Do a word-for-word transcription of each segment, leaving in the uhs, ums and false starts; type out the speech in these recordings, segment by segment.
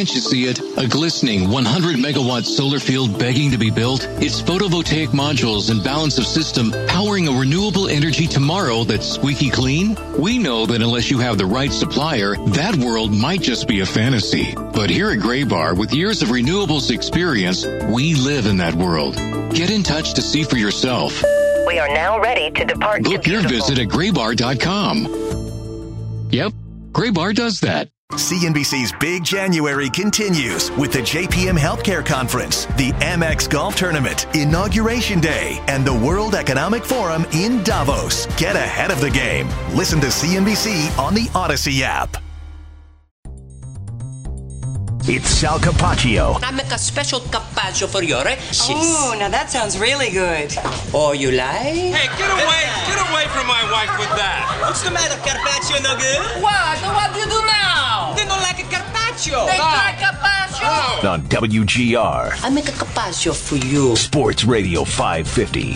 Can't you see it? A glistening one hundred megawatt solar field begging to be built? It's photovoltaic modules and balance of system powering a renewable energy tomorrow that's squeaky clean? We know that unless you have the right supplier, that world might just be a fantasy. But here at Graybar, with years of renewables experience, we live in that world. Get in touch to see for yourself. We are now ready to depart. Book your visit at graybar dot com. Yep, Graybar does that. C N B C's Big January continues with the J P M Healthcare Conference, the Amex Golf Tournament, Inauguration Day, and the World Economic Forum in Davos. Get ahead of the game. Listen to C N B C on the Odyssey app. It's Sal Capaccio. I make a special carpaccio for you, right? Oh, now that sounds really good. Oh, you like? Hey, get away! Get away from my wife with that! What's the matter, carpaccio no good? What? What do you do now? They don't like a carpaccio. They like carpaccio. On W G R. I make a carpaccio for you. Sports Radio five fifty.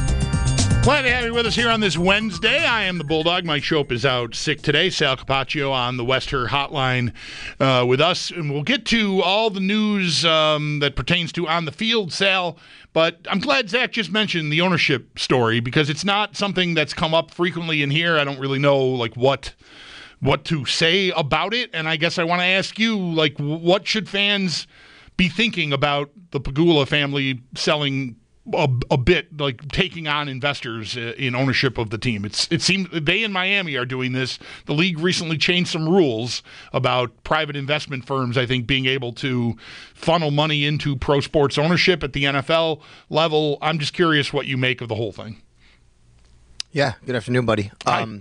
Glad to have you with us here on this Wednesday. I am the Bulldog. Mike Shope is out sick today. Sal Capaccio on the Wester Hotline uh, with us. And we'll get to all the news um, that pertains to on the field, Sal. But I'm glad Zach just mentioned the ownership story because it's not something that's come up frequently in here. I don't really know like what what to say about it. And I guess I want to ask you, like, what should fans be thinking about the Pegula family selling A, a bit, like taking on investors uh, in ownership of the team? It's it seems they in Miami are doing this. The league recently changed some rules about private investment firms, I think, being able to funnel money into pro sports ownership at the N F L level. I'm just curious what you make of the whole thing. Yeah, good afternoon, buddy. Um,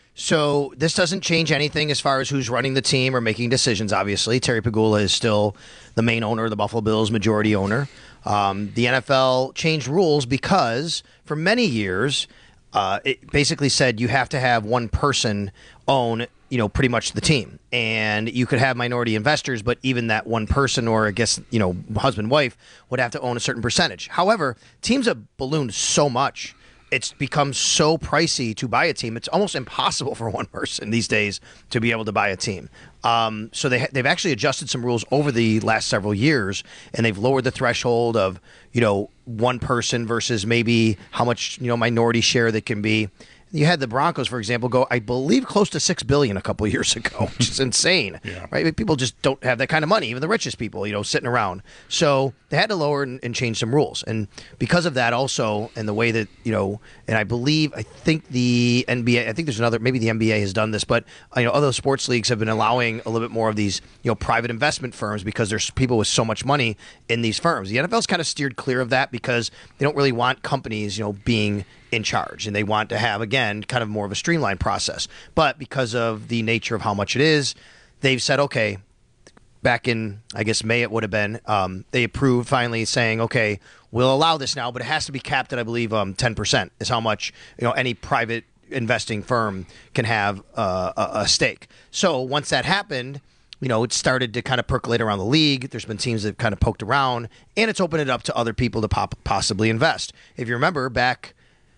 so this doesn't change anything as far as who's running the team or making decisions, obviously. Terry Pegula is still the main owner of the Buffalo Bills, majority owner. Um, the N F L changed rules because for many years, uh, it basically said you have to have one person own, you know, pretty much the team. And you could have minority investors, but even that one person or I guess, you know, husband, wife would have to own a certain percentage. However, teams have ballooned so much. It's become so pricey to buy a team. It's almost impossible for one person these days to be able to buy a team. Um, so they, they've actually adjusted some rules over the last several years, and they've lowered the threshold of, you know, one person versus maybe how much, you know, minority share that can be. You had the Broncos, for example, go, I believe, close to six billion dollars a couple of years ago, which is insane, yeah. Right? People just don't have that kind of money, even the richest people, you know, sitting around. So they had to lower and, and change some rules. And because of that also, and the way that, you know, and I believe, I think the N B A, I think there's another, maybe the N B A has done this, but, you know, other sports leagues have been allowing a little bit more of these, you know, private investment firms because there's people with so much money in these firms. The N F L's kind of steered clear of that because they don't really want companies, you know, being in charge, and they want to have, again, kind of more of a streamlined process. But because of the nature of how much it is, they've said, okay, back in, I guess, May it would have been, um, they approved finally saying, okay, we'll allow this now, but it has to be capped at, I believe, um, ten percent is how much, you know, any private investing firm can have uh, a, a stake. So once that happened, you know, it started to kind of percolate around the league. There's been teams that have kind of poked around, and it's opened it up to other people to pop- possibly invest. If you remember back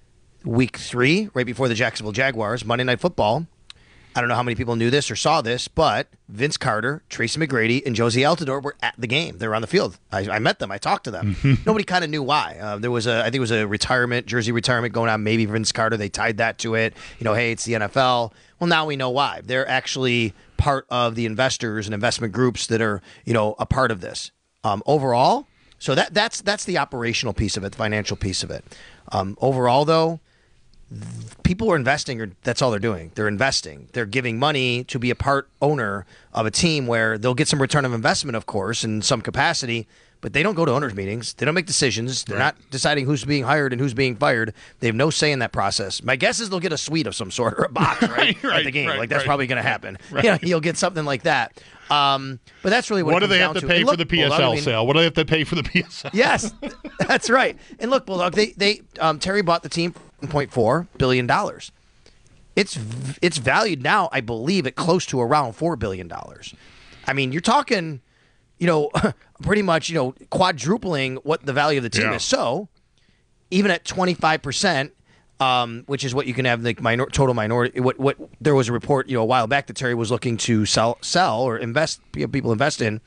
week three, right before the Jacksonville Jaguars, Monday Night Football, I don't know how many people knew this or saw this, but Vince Carter, Tracy McGrady, and Josie Altidore were at the game. They were on the field. I, I met them. I talked to them. Nobody kind of knew why. Uh, there was a, I think it was a retirement, jersey retirement going on. Maybe Vince Carter, they tied that to it. You know, hey, it's the N F L. Well, now we know why. They're actually part of the investors and investment groups that are, you know, a part of this. Um, overall, so that that's that's the operational piece of it, the financial piece of it. Um, overall, though, people are investing, or that's all they're doing. They're investing. They're giving money to be a part owner of a team where they'll get some return of investment, of course, in some capacity, but they don't go to owners' meetings. They don't make decisions. They're right. not deciding who's being hired and who's being fired. They have no say in that process. My guess is they'll get a suite of some sort or a box right, right, at the game. Right, like that's right. probably going to happen. Right. You know, you'll get something like that. Um, but that's really what, what it do they comes have to down pay to. for Look, the P S L Bulldog, I mean, sale? What do they have to pay for the P S L? Yes, that's right. And look, Bulldog, they they um, Terry bought the team for one point four billion dollars. It's it's valued now, I believe, at close to around four billion dollars. I mean, you're talking, you know, pretty much, you know, quadrupling what the value of the team yeah. is. So even at twenty-five percent, um, which is what you can have the minor, total minority, what what there was a report, you know, a while back that Terry was looking to sell sell or invest, people invest in.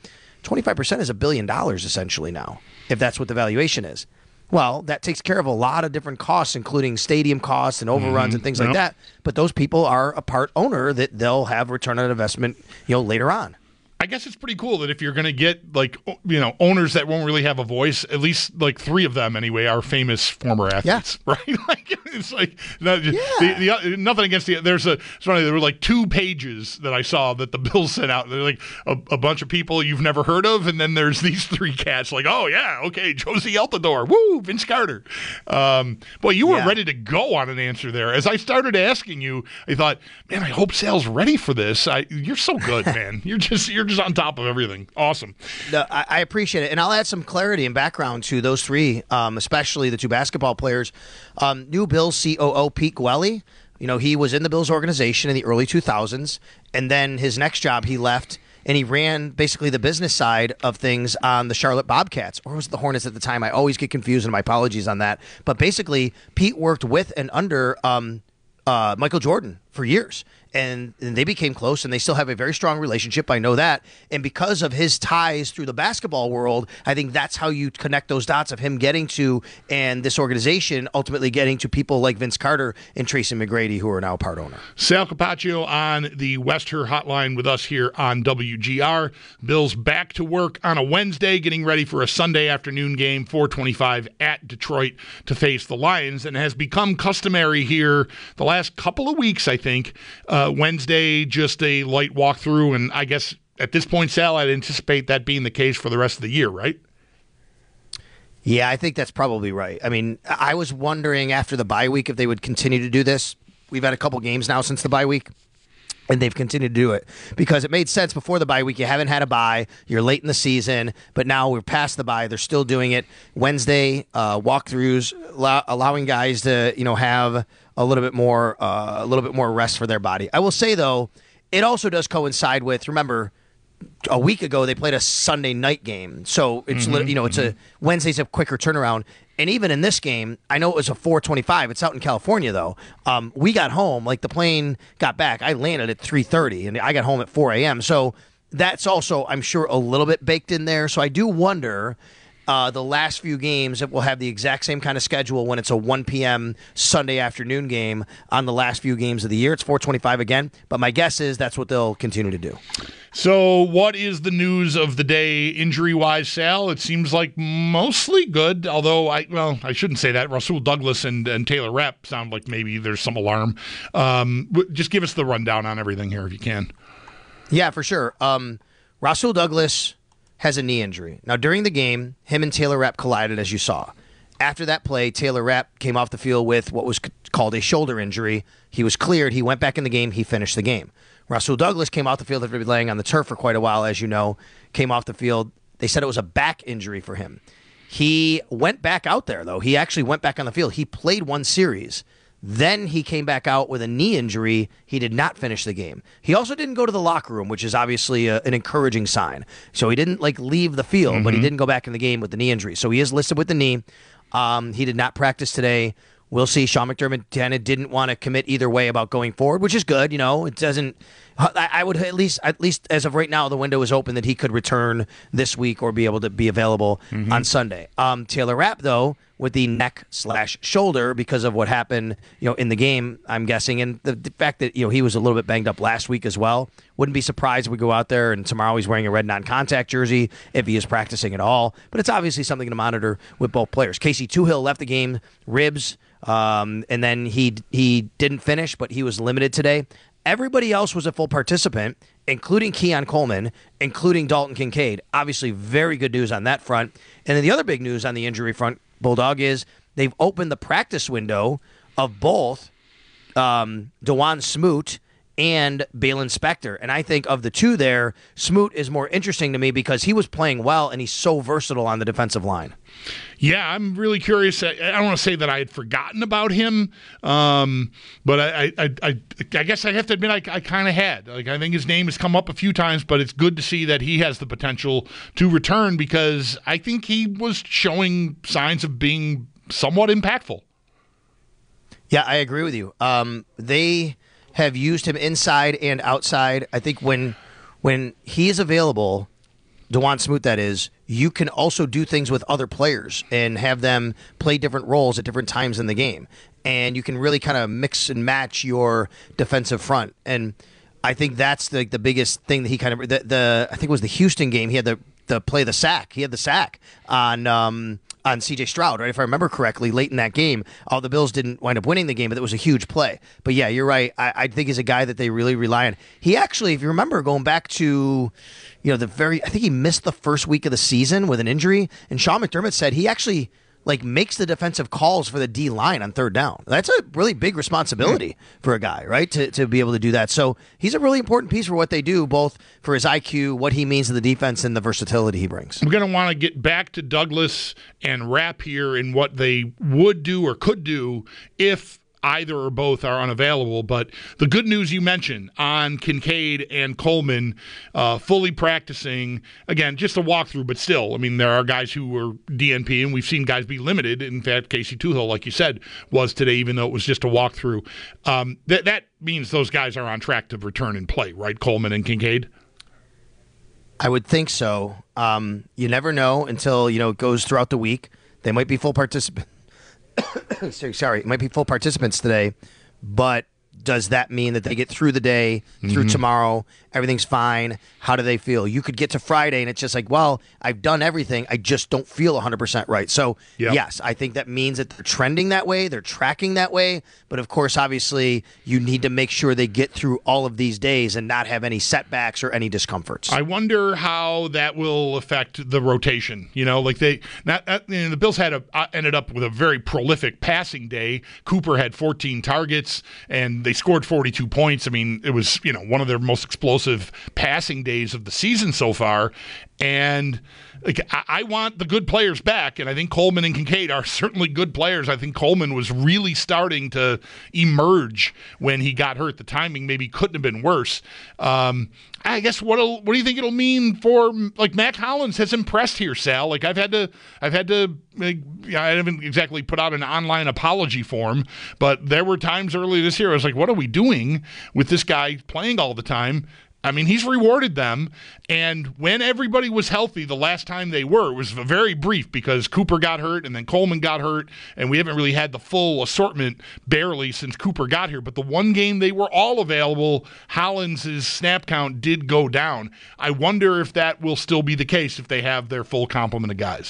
twenty-five percent is a billion dollars essentially now, if that's what the valuation is. Well, that takes care of a lot of different costs, including stadium costs and overruns mm-hmm. and things yep. like that. But those people are a part owner that they'll have return on investment, you know, later on. I guess it's pretty cool that if you're going to get, like, you know, owners that won't really have a voice, at least, like, three of them, anyway, are famous former athletes, yeah. right? Like, it's like, not, yeah. the, the, nothing against the, there's a, it's funny, there were, like, two pages that I saw that the Bills sent out. They're, like, a, a bunch of people you've never heard of, and then there's these three cats, like, oh, yeah, okay, Josie Altador, woo, Vince Carter. Um, boy, you were yeah. ready to go on an answer there. As I started asking you, I thought, man, I hope Sal's ready for this. I, you're so good, man. You're just, you're just on top of everything. Awesome. No, I, I appreciate it. And I'll add some clarity and background to those three, um, especially the two basketball players. Um, new Bills C O O Pete Gwelly, you know, he was in the Bills organization in the early two thousands, and then his next job he left, and he ran basically the business side of things on the Charlotte Bobcats, or was it the Hornets at the time? I always get confused, and my apologies on that. But basically, Pete worked with and under um, uh, Michael Jordan for years. And, and they became close, and they still have a very strong relationship. I know that. And because of his ties through the basketball world, I think that's how you connect those dots of him getting to, and this organization ultimately getting to people like Vince Carter and Tracy McGrady, who are now part owner. Sal Capaccio on the Wester Hotline with us here on W G R. Bills back to work on a Wednesday, getting ready for a Sunday afternoon game, four twenty-five at Detroit to face the Lions. And it has become customary here the last couple of weeks, I think, uh, Wednesday, just a light walkthrough, and I guess at this point, Sal, I'd anticipate that being the case for the rest of the year, right? Yeah, I think that's probably right. I mean, I was wondering after the bye week if they would continue to do this. We've had a couple games now since the bye week, and they've continued to do it because it made sense before the bye week. You haven't had a bye. You're late in the season, but now we're past the bye. They're still doing it. Wednesday uh, walkthroughs, allow- allowing guys to, you know, have a little bit more, uh, a little bit more rest for their body. I will say though, it also does coincide with. Remember, a week ago they played a Sunday night game, so it's mm-hmm, you know it's mm-hmm. a Wednesday's a quicker turnaround. And even in this game, I know it was a four twenty-five. It's out in California though. Um, we got home, like the plane got back. I landed at three thirty, and I got home at four a.m. So that's also, I'm sure, a little bit baked in there. So I do wonder. Uh, the last few games, it will have the exact same kind of schedule when it's a one p.m. Sunday afternoon game on the last few games of the year. It's four twenty-five again, but my guess is that's what they'll continue to do. So what is the news of the day injury-wise, Sal? It seems like mostly good, although, I well, I shouldn't say that. Rasul Douglas and, and Taylor Rapp sound like maybe there's some alarm. Um, just give us the rundown on everything here if you can. Yeah, for sure. Um, Rasul Douglas has a knee injury. Now, during the game, him and Taylor Rapp collided, as you saw. After that play, Taylor Rapp came off the field with what was called a shoulder injury. He was cleared. He went back in the game. He finished the game. Rasul Douglas came off the field after laying on the turf for quite a while, as you know, came off the field. They said it was a back injury for him. He went back out there, though. He actually went back on the field. He played one series. Then he came back out with a knee injury. He did not finish the game. He also didn't go to the locker room, which is obviously a, an encouraging sign. So he didn't like leave the field, mm-hmm. but he didn't go back in the game with the knee injury. So he is listed with the knee. Um, he did not practice today. We'll see. Sean McDermott didn't want to commit either way about going forward, which is good. You know, it doesn't. I, I would at least, at least as of right now, the window is open that he could return this week or be able to be available mm-hmm. on Sunday. Um, Taylor Rapp, though, with the neck slash shoulder because of what happened, you know, in the game, I'm guessing, and the, the fact that you know he was a little bit banged up last week as well. Wouldn't be surprised if we go out there and tomorrow he's wearing a red non-contact jersey if he is practicing at all. But it's obviously something to monitor with both players. Casey Tuhill left the game, ribs, um, and then he he didn't finish, but he was limited today. Everybody else was a full participant, including Keon Coleman, including Dalton Kincaid. Obviously, very good news on that front. And then the other big news on the injury front, Bulldog, is they've opened the practice window of both um, DeJuan Smoot and Balen Spector. And I think of the two there, Smoot is more interesting to me because he was playing well and he's so versatile on the defensive line. Yeah, I'm really curious. I don't want to say that I had forgotten about him, um, but I, I, I, I guess I have to admit I, I kind of had. Like I think his name has come up a few times, but it's good to see that he has the potential to return because I think he was showing signs of being somewhat impactful. Yeah, I agree with you. Um, they have used him inside and outside. I think when when he is available, DeJuan Smoot, that is, you can also do things with other players and have them play different roles at different times in the game. And you can really kind of mix and match your defensive front. And I think that's the the biggest thing that he kind of the, the I think it was the Houston game. He had the the play the sack. He had the sack on um, on C J Stroud, right? If I remember correctly, late in that game, all the Bills didn't wind up winning the game, but it was a huge play. But yeah, you're right. I, I think he's a guy that they really rely on. He actually, if you remember, going back to you know the very, I think he missed the first week of the season with an injury, and Sean McDermott said he actually. Like makes the defensive calls for the D line on third down. That's a really big responsibility mm. for a guy, right? To to be able to do that. So he's a really important piece for what they do, both for his I Q, what he means to the defense, and the versatility he brings. We're going to want to get back to Douglas and Rapp here and what they would do or could do if either or both are unavailable. But the good news you mentioned on Kincaid and Coleman uh, fully practicing, again, just a walkthrough, but still, I mean, there are guys who are D N P, and we've seen guys be limited. In fact, Casey Tuhill, like you said, was today, even though it was just a walkthrough. Um, that, that means those guys are on track to return and play, right, Coleman and Kincaid? I would think so. Um, you never know until, you know, it goes throughout the week. They might be full participants. Sorry, it might be full participants today, but does that mean that they get through the day, through mm-hmm. tomorrow, everything's fine? How do they feel? You could get to Friday and it's just like, well, I've done everything. I just don't feel one hundred percent right. So, yep. yes, I think that means that they're trending that way. They're tracking that way. But, of course, obviously, you need to make sure they get through all of these days and not have any setbacks or any discomforts. I wonder how that will affect the rotation. You know, like they not, uh, you know, the Bills had a, uh, ended up with a very prolific passing day. Cooper had fourteen targets, and they scored forty-two points. I mean, it was, you know, one of their most explosive passing days of the season so far. And like, I, I want the good players back, and I think Coleman and Kincaid are certainly good players. I think Coleman was really starting to emerge when he got hurt. The timing maybe couldn't have been worse. Um, I guess what what do you think it'll mean for, like, Mack Hollins has impressed here, Sal. Like, I've had to I've had to like, I haven't exactly put out an online apology form, but there were times earlier this year I was like, what are we doing with this guy playing all the time? I mean, he's rewarded them, and when everybody was healthy the last time they were, it was very brief because Cooper got hurt and then Coleman got hurt, and we haven't really had the full assortment barely since Cooper got here. But the one game they were all available, Hollins' snap count did go down. I wonder if that will still be the case if they have their full complement of guys.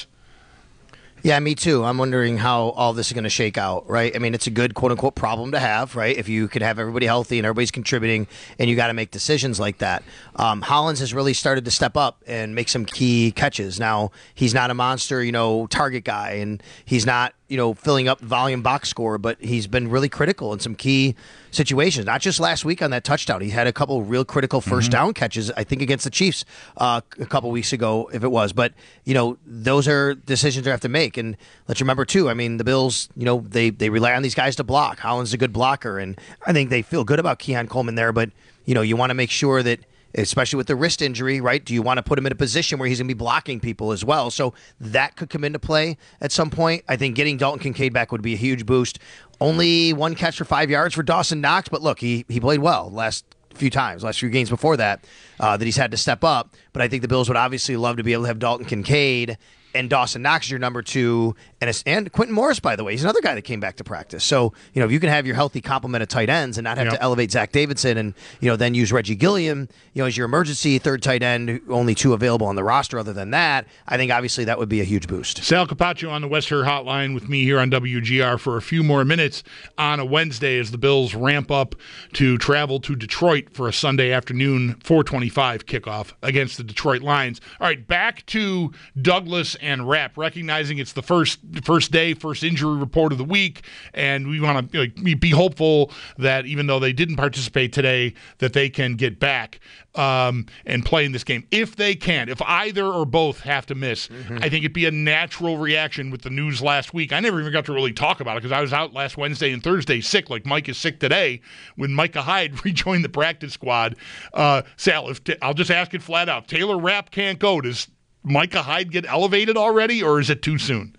Yeah, me too. I'm wondering how all this is going to shake out, right? I mean, it's a good quote-unquote problem to have, right? If you could have everybody healthy and everybody's contributing and you got to make decisions like that. Um, Hollins has really started to step up and make some key catches. Now, he's not a monster, you know, target guy, and he's not, you know, filling up volume box score, but he's been really critical in some key situations. Not just last week on that touchdown. He had a couple real critical first mm-hmm. down catches, I think, against the Chiefs uh, a couple weeks ago, if it was. But, you know, those are decisions they have to make. And let's remember, too, I mean, the Bills, you know, they, they rely on these guys to block. Hollins is a good blocker, and I think they feel good about Keon Coleman there. But, you know, you want to make sure that, especially with the wrist injury, right? Do you want to put him in a position where he's going to be blocking people as well? So that could come into play at some point. I think getting Dalton Kincaid back would be a huge boost. Only one catch for five yards for Dawson Knox, but look, he he played well last few times, last few games before that, uh, that he's had to step up. But I think the Bills would obviously love to be able to have Dalton Kincaid and Dawson Knox is your number two, and and Quentin Morris, by the way, he's another guy that came back to practice. So, you know, if you can have your healthy complement of tight ends and not have yep. to elevate Zach Davidson and, you know, then use Reggie Gilliam, you know, as your emergency third tight end, only two available on the roster other than that, I think obviously that would be a huge boost. Sal Capaccio on the West Her Hotline with me here on W G R for a few more minutes on a Wednesday as the Bills ramp up to travel to Detroit for a Sunday afternoon four twenty-five kickoff against the Detroit Lions. All right, back to Douglas and Rapp, recognizing it's the first first day, first injury report of the week, and we want to like, be hopeful that even though they didn't participate today, that they can get back um, and play in this game. If they can, if either or both have to miss, mm-hmm. I think it'd be a natural reaction with the news last week. I never even got to really talk about it because I was out last Wednesday and Thursday sick, like Mike is sick today, when Micah Hyde rejoined the practice squad. Uh, Sal, if t- I'll just ask it flat out. Taylor Rapp can't go. Does Micah Hyde get elevated already, or is it too soon?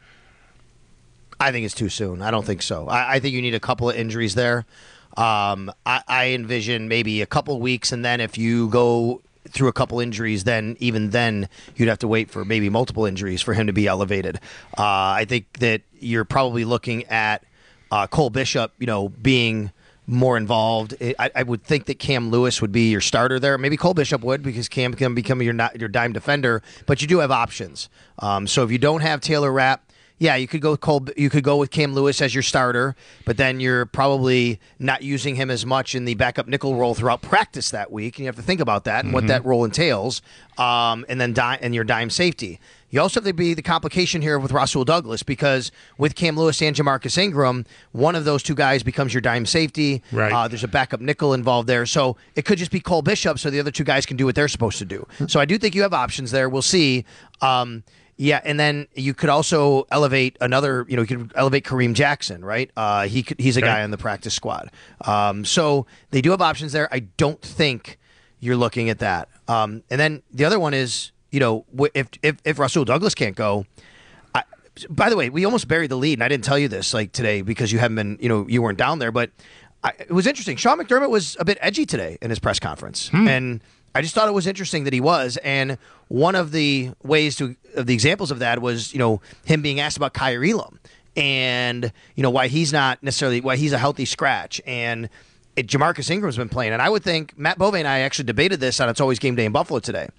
I think it's too soon. I don't think so. I, I think you need a couple of injuries there. Um, I, I envision maybe a couple of weeks, and then if you go through a couple injuries, then even then you'd have to wait for maybe multiple injuries for him to be elevated. Uh, I think that you're probably looking at uh, Cole Bishop, you know, being more involved. I, I would think that Cam Lewis would be your starter there. Maybe Cole Bishop would, because Cam can become your not, your dime defender. But you do have options. Um, so if you don't have Taylor Rapp, yeah, you could go with Cole. You could go with Cam Lewis as your starter, but then you're probably not using him as much in the backup nickel role throughout practice that week, and you have to think about that and mm-hmm. what that role entails. Um, and then di- and your dime safety. You also have to be the complication here with Rasul Douglas, because with Cam Lewis and Jamarcus Ingram, one of those two guys becomes your dime safety. Right. Uh, there's a backup nickel involved there, so it could just be Cole Bishop, so the other two guys can do what they're supposed to do. So I do think you have options there. We'll see. Um, Yeah, and then you could also elevate another, you know, you could elevate Kareem Jackson, right? Uh, he could, he's a guy on the practice squad. Um, so they do have options there. I don't think you're looking at that. Um, and then the other one is, you know, if if, if Rasul Douglas can't go, I, by the way, we almost buried the lead, and I didn't tell you this like today because you haven't been, you know, you weren't down there, but I, it was interesting. Sean McDermott was a bit edgy today in his press conference, hmm. and I just thought it was interesting that he was, and one of the ways to of the examples of that was, you know, him being asked about Kaiir Elam and, you know, why he's not necessarily why he's a healthy scratch, and it, Jamarcus Ingram's been playing, and I would think Matt Bove and I actually debated this on It's Always Game Day in Buffalo today.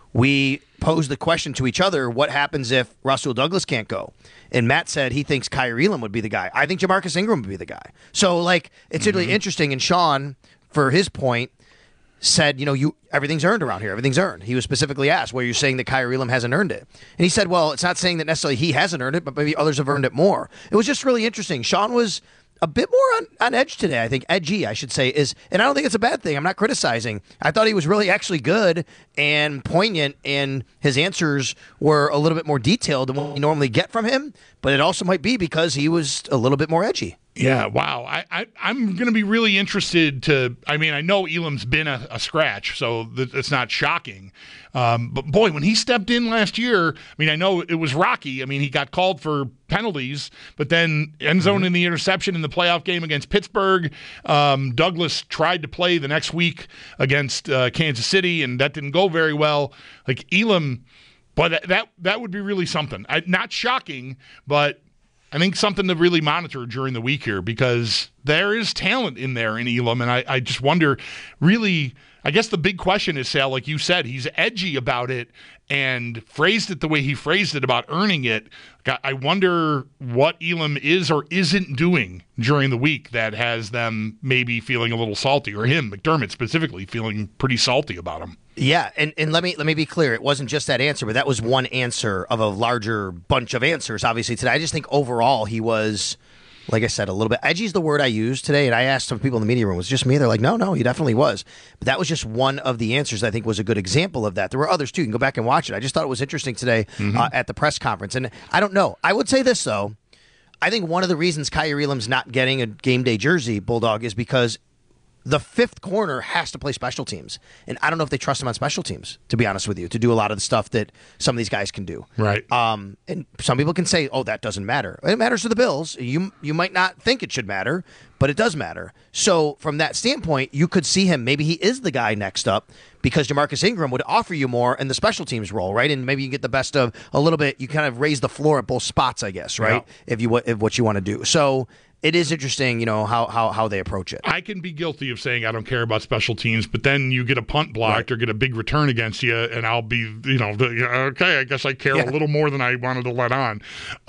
We posed the question to each other: what happens if Rasul Douglas can't go? And Matt said he thinks Kaiir Elam would be the guy. I think Jamarcus Ingram would be the guy. So, like, it's mm-hmm. really interesting. And Sean, for his point, said, you know, you everything's earned around here. Everything's earned. He was specifically asked, well, you're saying that Kaiir Elam hasn't earned it. And he said, well, it's not saying that necessarily he hasn't earned it, but maybe others have earned it more. It was just really interesting. Sean was a bit more on, on edge today, I think. Edgy, I should say. is, And I don't think it's a bad thing. I'm not criticizing. I thought he was really actually good and poignant, and his answers were a little bit more detailed than what we normally get from him. But it also might be because he was a little bit more edgy. Yeah, wow. I, I, I'm going to be really interested to, I mean, I know Elam's been a, a scratch, so th- it's not shocking. Um, but, boy, when he stepped in last year, I mean, I know it was rocky. I mean, he got called for penalties, but then end zone mm-hmm. in the interception in the playoff game against Pittsburgh. Um, Douglas tried to play the next week against uh, Kansas City, and that didn't go very well. Like, Elam, boy, that, that, that would be really something. I, not shocking, but I think something to really monitor during the week here, because there is talent in there in Elam, and I, I just wonder, really, I guess the big question is, Sal, like you said, he's edgy about it and phrased it the way he phrased it about earning it. I wonder what Elam is or isn't doing during the week that has them maybe feeling a little salty, or him, McDermott specifically, feeling pretty salty about him. Yeah, and, and let me let me be clear. It wasn't just that answer, but that was one answer of a larger bunch of answers, obviously, today. I just think overall he was, like I said, a little bit edgy is the word I used today, and I asked some people in the media room, was it just me? They're like, no, no, he definitely was. But that was just one of the answers I think was a good example of that. There were others, too. You can go back and watch it. I just thought it was interesting today mm-hmm. uh, at the press conference. And I don't know. I would say this, though. I think one of the reasons Kaiir Elam's not getting a game day jersey, Bulldog, is because the fifth corner has to play special teams. And I don't know if they trust him on special teams, to be honest with you, to do a lot of the stuff that some of these guys can do. Right. Um, and some people can say, oh, that doesn't matter. It matters to the Bills. You you might not think it should matter, but it does matter. So from that standpoint, you could see him. Maybe he is the guy next up, because Jamarcus Ingram would offer you more in the special teams role, right? And maybe you get the best of a little bit. You kind of raise the floor at both spots, I guess, right? Yeah. If you if what you want to do. So it is interesting, you know, how, how how they approach it. I can be guilty of saying I don't care about special teams, but then you get a punt blocked right. or get a big return against you, and I'll be, you know, okay, I guess I care yeah. a little more than I wanted to let on.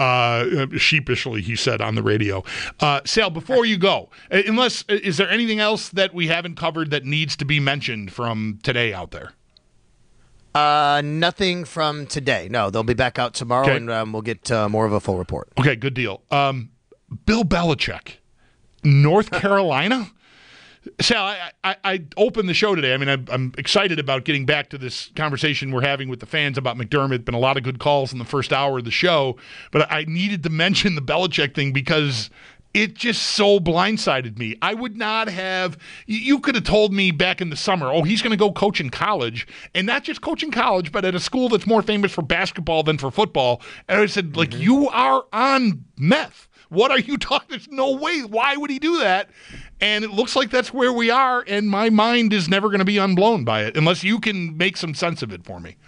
Uh, sheepishly, he said on the radio. Uh, Sal, before you go, unless, is there anything else that we haven't covered that needs to be mentioned from today out there? Uh, nothing from today. No, they'll be back out tomorrow, okay. and um, we'll get uh, more of a full report. Okay, good deal. Um, Bill Belichick, North Carolina? Sal, I, I, I opened the show today. I mean, I, I'm excited about getting back to this conversation we're having with the fans about McDermott. Been a lot of good calls in the first hour of the show, but I needed to mention the Belichick thing because it just so blindsided me. I would not have, you could have told me back in the summer, oh, he's going to go coach in college, and not just coach in college, but at a school that's more famous for basketball than for football. And I said, like, mm-hmm. you are on meth. What are you talking? There's no way. Why would he do that? And it looks like that's where we are, and my mind is never going to be unblown by it unless you can make some sense of it for me.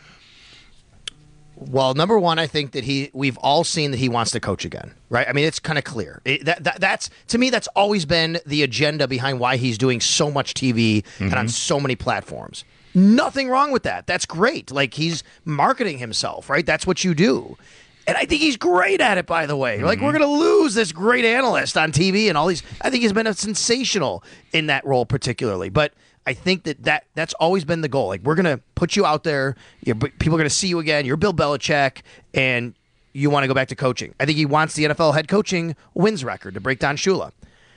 Well, number one, I think that he we've all seen that he wants to coach again, right? I mean, it's kind of clear. It, that, that that's to me, that's always been the agenda behind why he's doing so much T V mm-hmm. and on so many platforms. Nothing wrong with that. That's great. Like, he's marketing himself, right? That's what you do. And I think he's great at it, by the way. Mm-hmm. Like, we're going to lose this great analyst on T V and all these. I think he's been a sensational in that role particularly. But I think that, that that's always been the goal. Like, we're going to put you out there. You're, people are going to see you again. You're Bill Belichick, and you want to go back to coaching. I think he wants the N F L head coaching wins record to break Don Shula.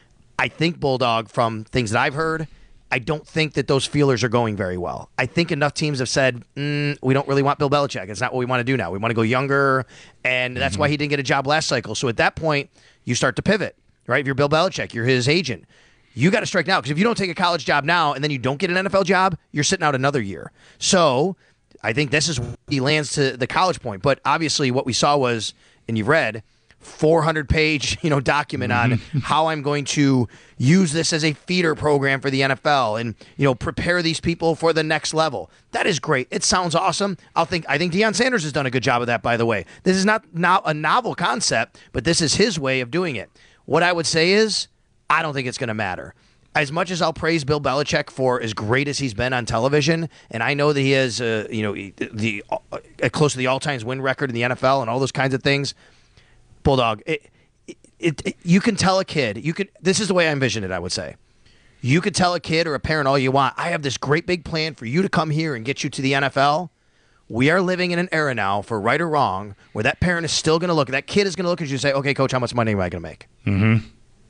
I think, Bulldog, from things that I've heard, I don't think that those feelers are going very well. I think enough teams have said, mm, we don't really want Bill Belichick. It's not what we want to do now. We want to go younger, and that's mm-hmm. why he didn't get a job last cycle. So at that point, you start to pivot, right? If you're Bill Belichick, you're his agent. You got to strike now, because if you don't take a college job now and then you don't get an N F L job, you're sitting out another year. So I think this is where he lands to the college point. But obviously what we saw was, and you've read, four hundred page you know, document on how I'm going to use this as a feeder program for the N F L and, you know, prepare these people for the next level. That is great. It sounds awesome. I'll think I think Deion Sanders has done a good job of that, by the way. This is not now a novel concept, but this is his way of doing it. What I would say is, I don't think it's going to matter. As much as I'll praise Bill Belichick for as great as he's been on television, and I know that he has, uh, you know, the, the uh, close to the all-time win record in the N F L and all those kinds of things, Bulldog, it, it, it, it, you can tell a kid, you could. This is the way I envision it, I would say. You could tell a kid or a parent all you want, I have this great big plan for you to come here and get you to the N F L. We are living in an era now, for right or wrong, where that parent is still going to look, that kid is going to look at you and say, okay, coach, how much money am I going to make? Mm-hmm.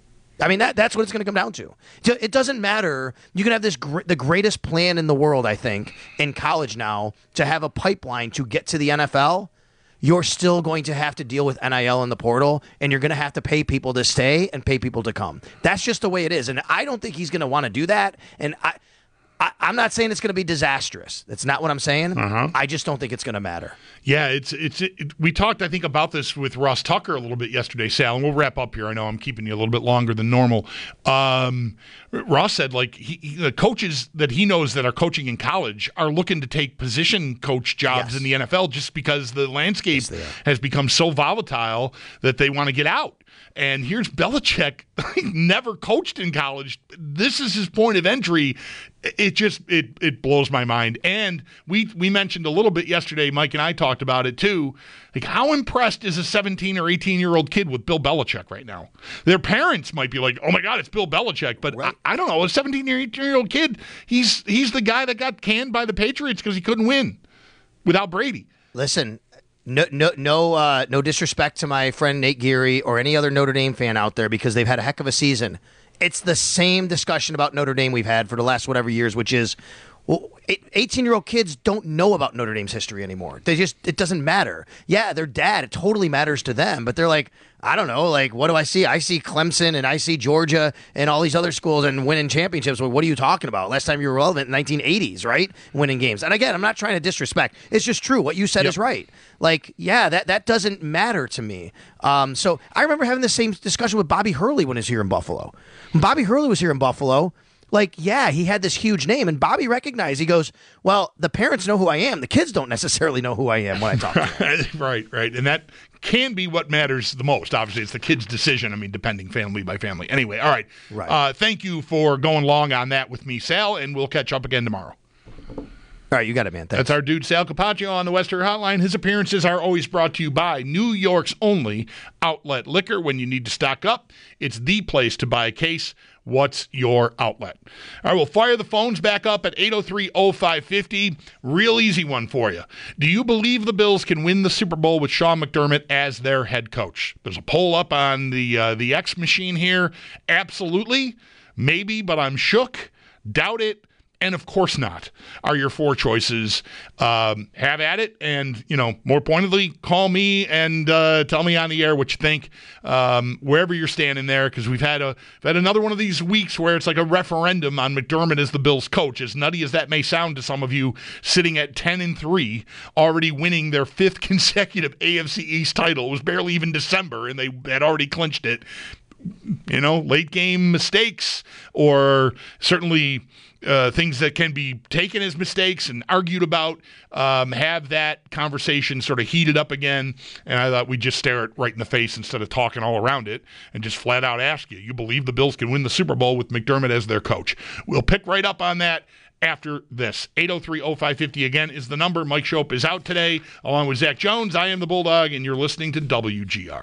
I mean, that that's what it's going to come down to. It doesn't matter. You can have this gr- the greatest plan in the world, I think, in college now, to have a pipeline to get to the N F L. You're still going to have to deal with N I L in the portal, and you're going to have to pay people to stay and pay people to come. That's just the way it is, and I don't think he's going to want to do that. And I, I, I'm not saying it's going to be disastrous. That's not what I'm saying. Uh-huh. I just don't think it's going to matter. Yeah, it's it's. It, we talked, I think, about this with Ross Tucker a little bit yesterday, Sal, and we'll wrap up here. I know I'm keeping you a little bit longer than normal. Um, Ross said, like, he, he, the coaches that he knows that are coaching in college are looking to take position coach jobs yes. in the N F L just because the landscape yes, has become so volatile that they want to get out. And here's Belichick, never coached in college. This is his point of entry. It just it it blows my mind. And we we mentioned a little bit yesterday, Mike and I talked about it too. Like, how impressed is a seventeen or eighteen year old kid with Bill Belichick right now? Their parents might be like, "Oh my God, it's Bill Belichick," but right. I, I don't know. A seventeen or eighteen year old kid, he's he's the guy that got canned by the Patriots because he couldn't win without Brady. Listen. No, no, no, uh, no disrespect to my friend Nate Geary or any other Notre Dame fan out there, because they've had a heck of a season. It's the same discussion about Notre Dame we've had for the last whatever years, which is, well, eighteen-year-old kids don't know about Notre Dame's history anymore. They just, it doesn't matter. Yeah, their dad, it totally matters to them, but they're like, I don't know, like, what do I see? I see Clemson and I see Georgia and all these other schools and winning championships. Well, what are you talking about? Last time you were relevant in nineteen eighties, right? Winning games. And again, I'm not trying to disrespect. It's just true. What you said yep. is right. Like, yeah, that, that doesn't matter to me. Um, so I remember having the same discussion with Bobby Hurley when he was here in Buffalo. When Bobby Hurley was here in Buffalo, like, yeah, he had this huge name, and Bobby recognized, he goes, well, the parents know who I am. The kids don't necessarily know who I am when I talk to them. Right, right. And that can be what matters the most. Obviously, it's the kid's decision. I mean, depending family by family. Anyway, all right. Right. Uh, thank you for going long on that with me, Sal, and we'll catch up again tomorrow. All right, you got it, man. Thanks. That's our dude, Sal Capaccio, on the Western Hotline. His appearances are always brought to you by New York's only outlet liquor. When you need to stock up, it's the place to buy a case. What's your outlet? All right, we'll fire the phones back up at eight oh three oh five five oh. Real easy one for you. Do you believe the Bills can win the Super Bowl with Sean McDermott as their head coach? There's a poll up on the uh, the X machine here. Absolutely. Maybe, but I'm shook. Doubt it. and of course not, are your four choices. Um, have at it, and, you know, more pointedly, call me and uh, tell me on the air what you think, um, wherever you're standing there, because we've had a we've had another one of these weeks where it's like a referendum on McDermott as the Bills coach. As nutty as that may sound to some of you, sitting at ten and three, already winning their fifth consecutive A F C East title. It was barely even December, and they had already clinched it. You know, late game mistakes, or certainly uh, things that can be taken as mistakes and argued about, um, have that conversation sort of heated up again. And I thought we'd just stare it right in the face instead of talking all around it, and just flat out ask you, you believe the Bills can win the Super Bowl with McDermott as their coach? We'll pick right up on that after this. eight oh three oh five five oh again is the number. Mike Schopp is out today, along with Zach Jones. I am the Bulldog, and you're listening to W G R.